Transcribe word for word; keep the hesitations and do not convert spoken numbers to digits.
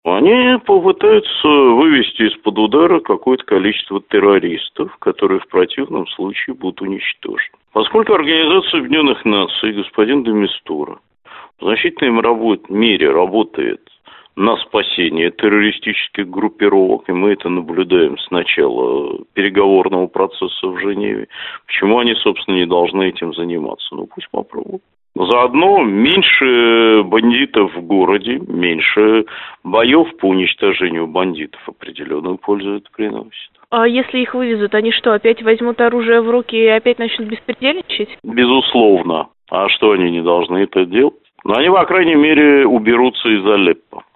Они попытаются вывести из-под удара какое-то количество террористов, которые в противном случае будут уничтожены. Поскольку Организация Объединенных Наций, господин де Мистура, в значительной мере работает на спасение террористических группировок, и мы это наблюдаем с начала переговорного процесса в Женеве. Почему они, собственно, не должны этим заниматься? Ну, пусть попробуют. Заодно меньше бандитов в городе, меньше боев по уничтожению бандитов определенную пользу это приносит. А если их вывезут, они что, опять возьмут оружие в руки и опять начнут беспредельничать? Безусловно. А что они не должны это делать? Но они, по крайней мере, уберутся из Алеппо.